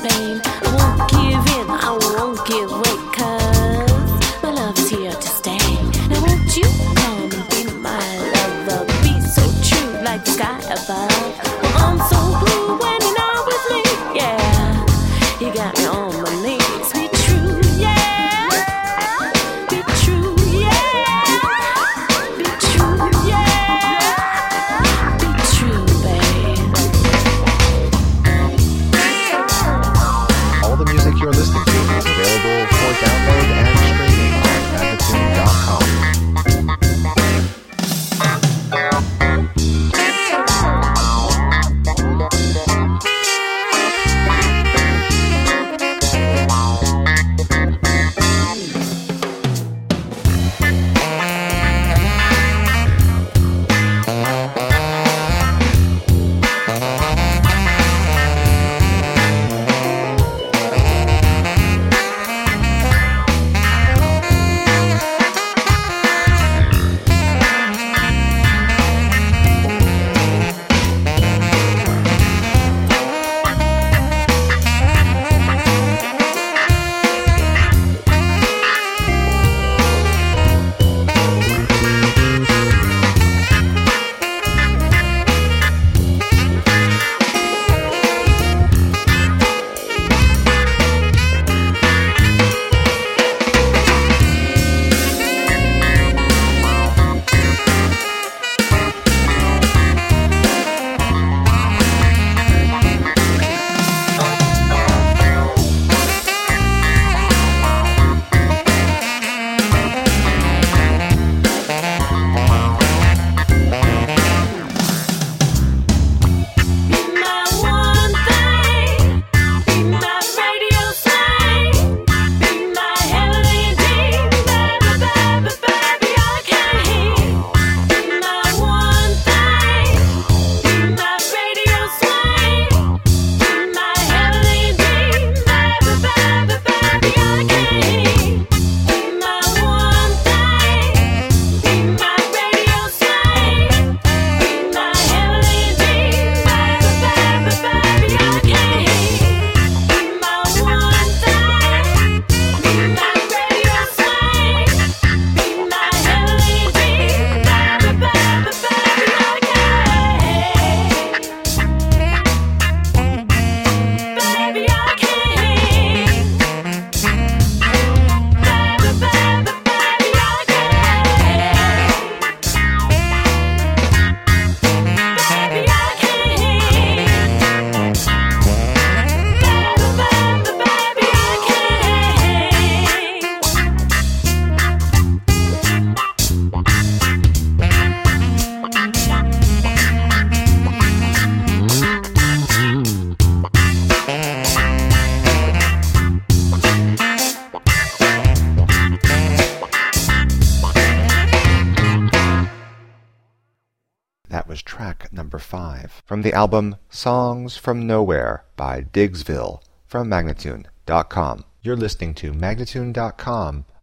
pain. I won't give in, I won't give way, 'cause my love is here to stay. Now won't you come and be my lover? Be so true like the sky above. Well, I'm so blue when you're not with me, yeah. You got me on my knees. Be true, yeah. Be true, yeah. Be true, yeah. Be true, babe. All the music you're listening to is available for download and streaming on Magnatune.com. Number 5 from the album Songs from Nowhere by Diggsville from Magnatune.com. You're listening to Magnatune.com